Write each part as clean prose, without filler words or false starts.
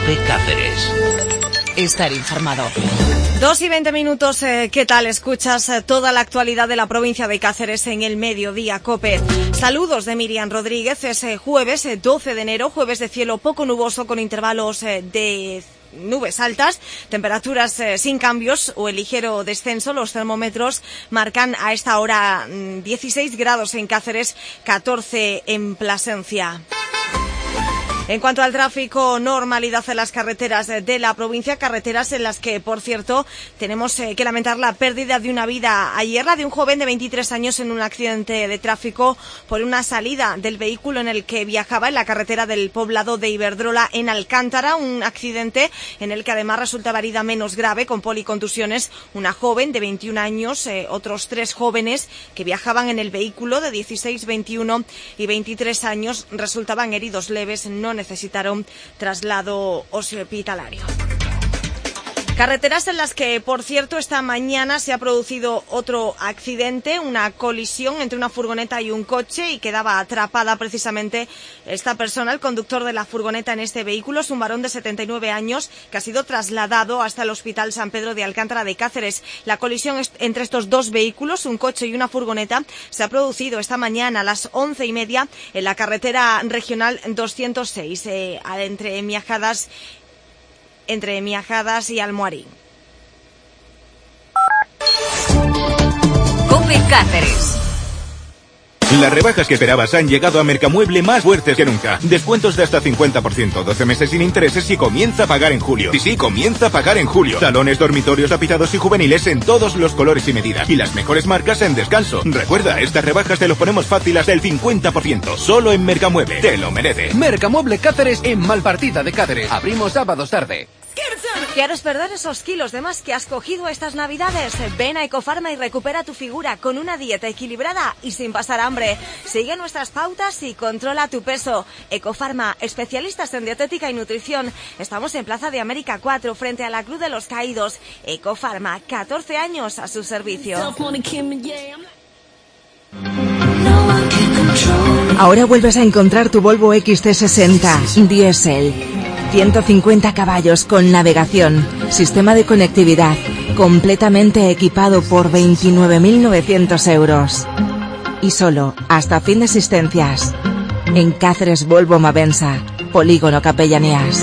COPE Cáceres. Estar informado. 2:20, ¿qué tal? Escuchas toda la actualidad de la provincia de Cáceres en el Mediodía COPE. Saludos de Miriam Rodríguez. Es jueves 12 de enero, jueves de cielo poco nuboso con intervalos de nubes altas, temperaturas sin cambios o el ligero descenso. Los termómetros marcan a esta hora 16 grados en Cáceres, 14 en Plasencia. En cuanto al tráfico, normalidad en las carreteras de la provincia, carreteras en las que, por cierto, tenemos que lamentar la pérdida de una vida ayer, la de un joven de 23 años en un accidente de tráfico por una salida del vehículo en el que viajaba en la carretera del poblado de Iberdrola en Alcántara, un accidente en el que además resultaba herida menos grave con policontusiones una joven de 21 años, otros 3 jóvenes que viajaban en el vehículo de 16, 21 y 23 años resultaban heridos leves, no necesitaron traslado hospitalario. Carreteras en las que, por cierto, esta mañana se ha producido otro accidente, una colisión entre una furgoneta y un coche y quedaba atrapada precisamente esta persona, el conductor de la furgoneta en este vehículo. Es un varón de 79 años que ha sido trasladado hasta el Hospital San Pedro de Alcántara de Cáceres. La colisión entre estos dos vehículos, un coche y una furgoneta, se ha producido esta mañana a las 11:30 en la carretera regional 206, entre Miajadas y Almoharín. COPE Cáceres. Las rebajas que esperabas han llegado a Mercamueble más fuertes que nunca. Descuentos de hasta 50%, 12 meses sin intereses y comienza a pagar en julio. Sí, comienza a pagar en julio. Salones, dormitorios, tapizados y juveniles en todos los colores y medidas. Y las mejores marcas en descanso. Recuerda, estas rebajas te lo ponemos fácil hasta el 50%. Solo en Mercamueble. Te lo mereces. Mercamueble Cáceres en Malpartida de Cáceres. Abrimos sábados tarde. ¿Quieres perder esos kilos de más que has cogido estas navidades? Ven a Ecofarma y recupera tu figura con una dieta equilibrada y sin pasar hambre. Sigue nuestras pautas y controla tu peso. Ecofarma, especialistas en dietética y nutrición. Estamos en Plaza de América 4, frente a la Cruz de los Caídos. Ecofarma, 14 años a su servicio. Ahora vuelves a encontrar tu Volvo XC60 Diesel. 150 caballos con navegación, sistema de conectividad, completamente equipado por 29.900 euros. Y solo hasta fin de existencias. En Cáceres Volvo Mavensa, Polígono Capellanías.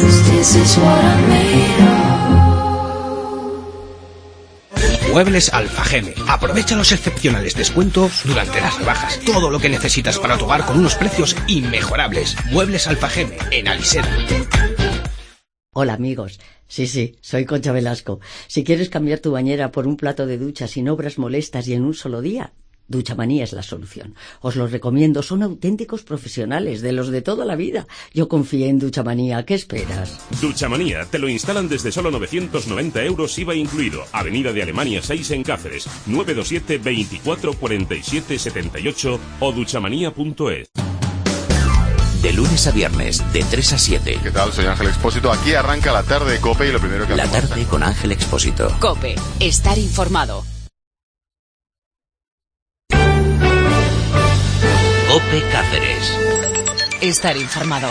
Muebles Alfageme. Aprovecha los excepcionales descuentos durante las rebajas. Todo lo que necesitas para tu hogar con unos precios inmejorables. Muebles Alfageme, en Alisera. Hola amigos, sí, soy Concha Velasco. Si quieres cambiar tu bañera por un plato de ducha sin obras molestas y en un solo día, Duchamanía es la solución. Os los recomiendo, son auténticos profesionales, de los de toda la vida. Yo confié en Duchamanía, ¿qué esperas? Duchamanía, te lo instalan desde solo 990 euros IVA incluido. Avenida de Alemania 6 en Cáceres, 927 24 47 78 o duchamanía.es. De lunes a viernes, de 3 a 7. ¿Qué tal? Soy Ángel Expósito. Aquí arranca la tarde de COPE y lo primero que La tarde con Ángel Expósito. COPE, estar informado. COPE Cáceres. Estar informado.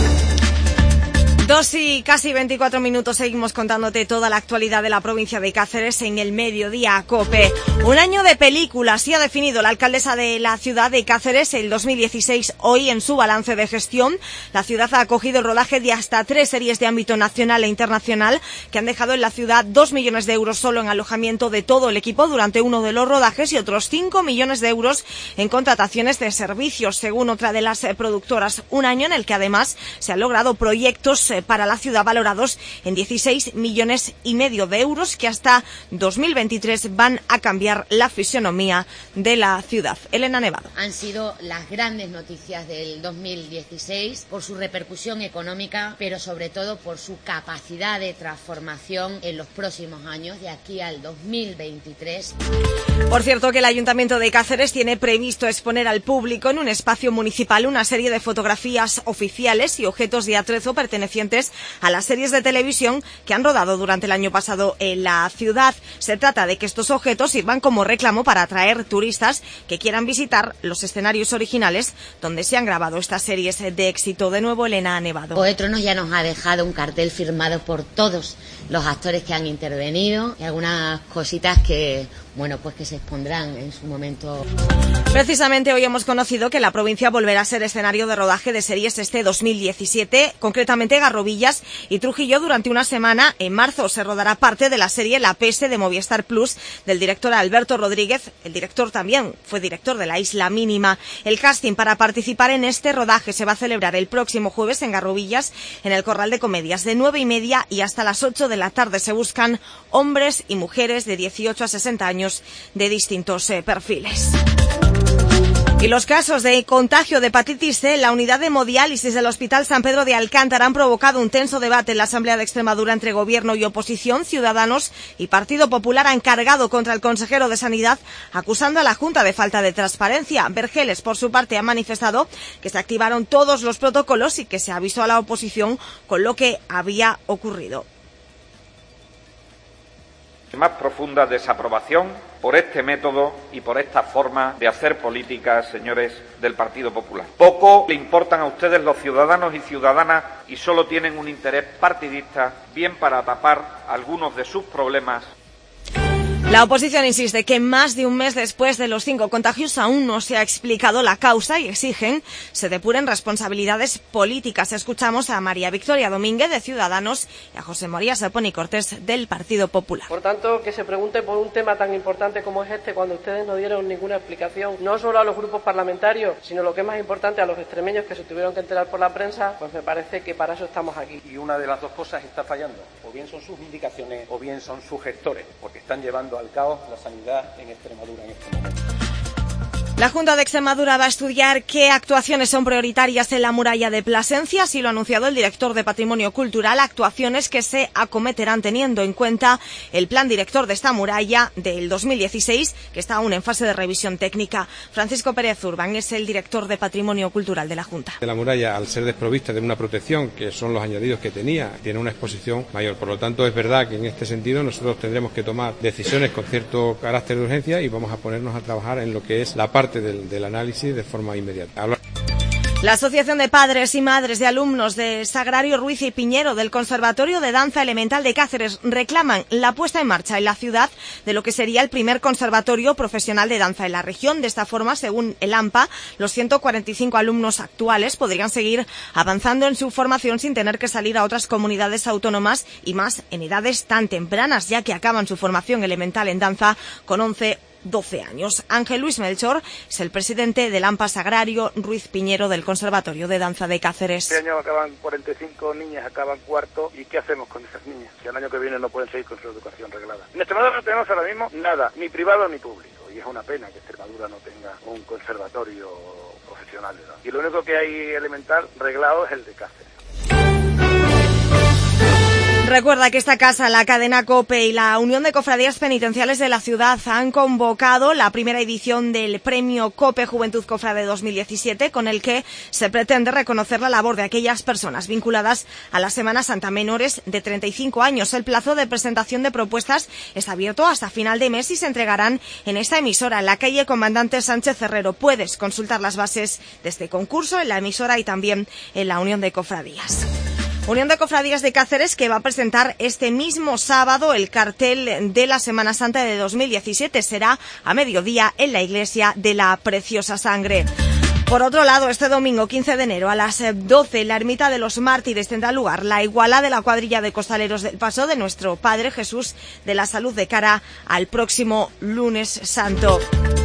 2:24, seguimos contándote toda la actualidad de la provincia de Cáceres en el Mediodía COPE. Un año de película, así ha definido la alcaldesa de la ciudad de Cáceres el 2016. Hoy, en su balance de gestión, la ciudad ha acogido el rodaje de hasta 3 series de ámbito nacional e internacional que han dejado en la ciudad 2 millones de euros solo en alojamiento de todo el equipo durante uno de los rodajes y otros 5 millones de euros en contrataciones de servicios, según otra de las productoras. Un año en el que además se han logrado proyectos para la ciudad valorados en 16,5 millones de euros que hasta 2023 van a cambiar la fisonomía de la ciudad. Elena Nevado. Han sido las grandes noticias del 2016 por su repercusión económica, pero sobre todo por su capacidad de transformación en los próximos años, de aquí al 2023. Por cierto, que el Ayuntamiento de Cáceres tiene previsto exponer al público en un espacio municipal una serie de fotografías oficiales y objetos de atrezo pertenecientes correspondientes a las series de televisión que han rodado durante el año pasado en la ciudad. Se trata de que estos objetos sirvan como reclamo para atraer turistas que quieran visitar los escenarios originales donde se han grabado estas series de éxito. De nuevo, Elena Nevado. Juego de Tronos ya nos ha dejado un cartel firmado por todos los actores que han intervenido y algunas cositas que, bueno, pues que se expondrán en su momento. Precisamente hoy hemos conocido que la provincia volverá a ser escenario de rodaje de series este 2017, concretamente Garrovillas y Trujillo durante una semana. En marzo se rodará parte de la serie La Peste de Movistar Plus del director Alberto Rodríguez. El director también fue director de La Isla Mínima. El casting para participar en este rodaje se va a celebrar el próximo jueves en Garrovillas, en el Corral de Comedias, de 9:30 y hasta las 8 de la tarde. Se buscan hombres y mujeres de 18 a 60 años de distintos perfiles. Y los casos de contagio de hepatitis C en la unidad de hemodiálisis del Hospital San Pedro de Alcántara han provocado un tenso debate en la Asamblea de Extremadura entre Gobierno y oposición. Ciudadanos y Partido Popular han cargado contra el consejero de Sanidad, acusando a la Junta de falta de transparencia. Vergeles, por su parte, ha manifestado que se activaron todos los protocolos y que se avisó a la oposición con lo que había ocurrido. Más profunda desaprobación por este método y por esta forma de hacer políticas, señores del Partido Popular. Poco le importan a ustedes los ciudadanos y ciudadanas y solo tienen un interés partidista, bien para tapar algunos de sus problemas. La oposición insiste que más de un mes después de los 5 contagios aún no se ha explicado la causa y exigen se depuren responsabilidades políticas. Escuchamos a María Victoria Domínguez de Ciudadanos y a José María Saponi Cortés del Partido Popular. Por tanto, que se pregunte por un tema tan importante como es este cuando ustedes no dieron ninguna explicación, no solo a los grupos parlamentarios, sino lo que es más importante a los extremeños que se tuvieron que enterar por la prensa, pues me parece que para eso estamos aquí. Y una de las dos cosas está fallando, o bien son sus indicaciones o bien son sus gestores, porque están llevando al caos la sanidad en Extremadura en este momento. La Junta de Extremadura va a estudiar qué actuaciones son prioritarias en la muralla de Plasencia, así lo ha anunciado el director de Patrimonio Cultural, actuaciones que se acometerán teniendo en cuenta el plan director de esta muralla del 2016, que está aún en fase de revisión técnica. Francisco Pérez Urbán es el director de Patrimonio Cultural de la Junta. La muralla, al ser desprovista de una protección, que son los añadidos que tenía, tiene una exposición mayor. Por lo tanto, es verdad que en este sentido nosotros tendremos que tomar decisiones con cierto carácter de urgencia y vamos a ponernos a trabajar en lo que es la parte del análisis de forma inmediata. La Asociación de Padres y Madres de Alumnos de Sagrario Ruiz y Piñero del Conservatorio de Danza Elemental de Cáceres reclaman la puesta en marcha en la ciudad de lo que sería el primer conservatorio profesional de danza en la región. De esta forma, según el AMPA, los 145 alumnos actuales podrían seguir avanzando en su formación sin tener que salir a otras comunidades autónomas y más en edades tan tempranas, ya que acaban su formación elemental en danza con 12 años. Ángel Luis Melchor es el presidente del AMPA Sagrario Ruiz Piñero del Conservatorio de Danza de Cáceres. Este año acaban 45 niñas, acaban cuarto, ¿y qué hacemos con esas niñas? Si el año que viene no pueden seguir con su educación reglada. En Extremadura no tenemos ahora mismo nada, ni privado ni público, y es una pena que Extremadura no tenga un conservatorio profesional de danza. Y lo único que hay elemental reglado es el de Cáceres. Recuerda que esta casa, la cadena COPE y la Unión de Cofradías Penitenciales de la ciudad han convocado la primera edición del Premio COPE Juventud Cofrade 2017, con el que se pretende reconocer la labor de aquellas personas vinculadas a la Semana Santa menores de 35 años. El plazo de presentación de propuestas está abierto hasta final de mes y se entregarán en esta emisora, en la calle Comandante Sánchez Herrero. Puedes consultar las bases de este concurso en la emisora y también en la Unión de Cofradías. Unión de Cofradías de Cáceres, que va a presentar este mismo sábado el cartel de la Semana Santa de 2017. Será a mediodía en la Iglesia de la Preciosa Sangre. Por otro lado, este domingo 15 de enero a las 12 en la Ermita de los Mártires tendrá lugar la iguala de la cuadrilla de costaleros del Paso de nuestro Padre Jesús de la Salud de cara al próximo lunes santo.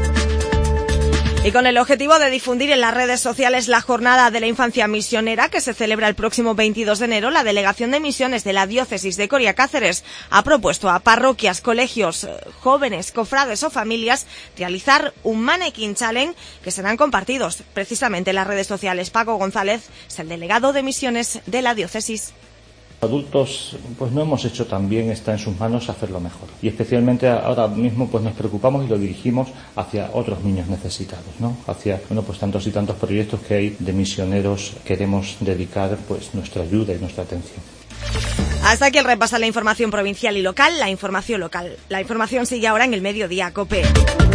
Y con el objetivo de difundir en las redes sociales la Jornada de la Infancia Misionera, que se celebra el próximo 22 de enero, la Delegación de Misiones de la Diócesis de Coria Cáceres ha propuesto a parroquias, colegios, jóvenes, cofrades o familias realizar un Mannequin Challenge que serán compartidos precisamente en las redes sociales. Paco González es el delegado de Misiones de la Diócesis. Adultos, pues no hemos hecho tan bien, está en sus manos hacerlo mejor. Y especialmente ahora mismo pues nos preocupamos y lo dirigimos hacia otros niños necesitados, ¿no? Hacia, pues tantos y tantos proyectos que hay de misioneros, queremos dedicar pues nuestra ayuda y nuestra atención. Hasta aquí el repaso a la información provincial y local, la información local. La información sigue ahora en el Mediodía COPE.